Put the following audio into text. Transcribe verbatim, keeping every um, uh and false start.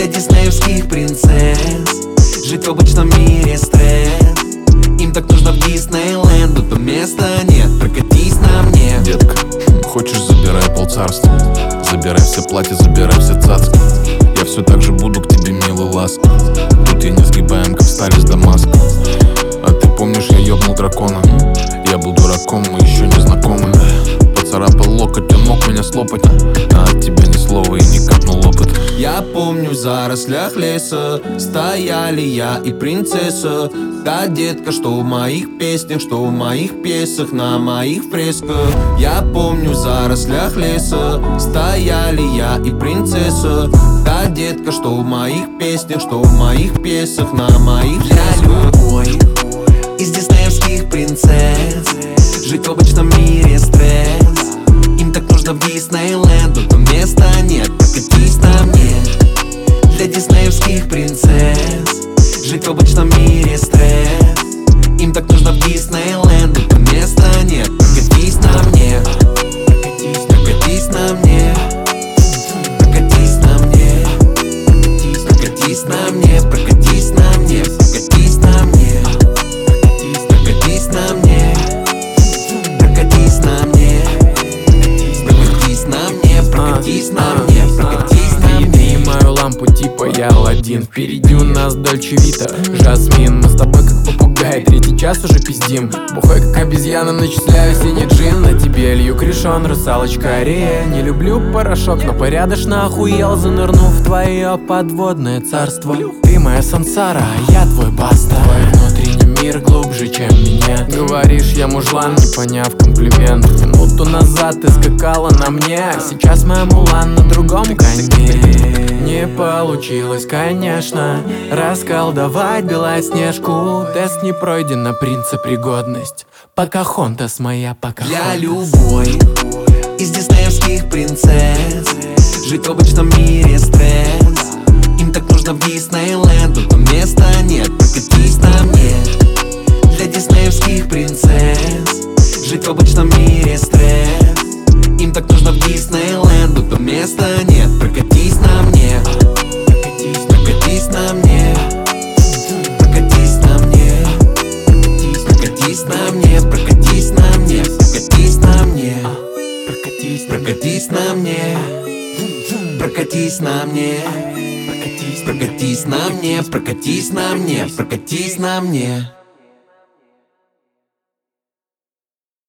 для диснеевских принцесс. Жить в обычном мире стресс. Им так нужно в Диснейленд, но там места нет, прокатись на мне. Детка, хочешь, забирай полцарства. Забирай все платья, забирай все цацки. Я все так же буду к тебе милый ласки. Тут я не сгибаем, как стали с Дамаска. А ты помнишь, я ёбнул дракона? Я был дураком, мы еще не знакомы. Поцарапал локоть, он мог меня слопать, а от тебя ни слова и не капнул опыт. Я помню, в зарослях леса стояли я и принцесса. Та детка, что в моих песнях, что в моих пьесах, на моих фресках. Я помню, в зарослях леса стояли я и принцесса. Та детка, что в моих песнях, что в моих пьесах, на моих фресках. Я любой из диснеевских принцесс. Жить в обычном мире стресс. Им так нужно в Диснейленд, но там места нет, прокатись на мне. Для диснеевских принцесс. Жить в обычном мире стресс. Им так нужно в Диснейленд, но там места нет, прокатись на мне. Прокатись на мне. Прокатись на мне. Прокатись на мне. Прокатись на мне. Прокатись на мне. Прокатись на мне. Прокатись на мне. Прокатись на мне. Прокатись на мне. Прокатись на мне. Мою лампу типа я Аладдин. Впереди у нас Дольче Вита, Жасмин. Мы с тобой как попугай, третий час уже пиздим. Бухой как обезьяна, начисляю синий джин. На тебе лью кришон, русалочка Арея. Не люблю порошок, но порядочно охуел, занырнув в твое подводное царство. Ты моя сансара, а я твой баста. Твой внутренний мир глубже, чем меня. Говоришь, я мужлан, не поняв комплимент. Минуту назад ты скакала на мне, сейчас моя Мулан на другом коне. Не получилось, конечно, расколдовать Белоснежку. Тест не пройден на принципригодность. Покахонтас моя, Покахонтас. Я любой из диснеевских принцесс. Жить в обычном мире стресс. Им так нужно в Диснейленд, но там места нет, прокатись на мне. Для диснеевских принцесс. Жить в обычном мире стресс. Им так нужно в Диснейленд, но там места нет, прокатись на мне. Прокатись на мне. Прокатись на мне. Прокатись на мне. Прокатись на мне. Прокатись на мне. Прокатись, прокатись на мне. Прокатись на мне. Прокатись, прокатись на мне. Прокатись на мне. Прокатись на мне.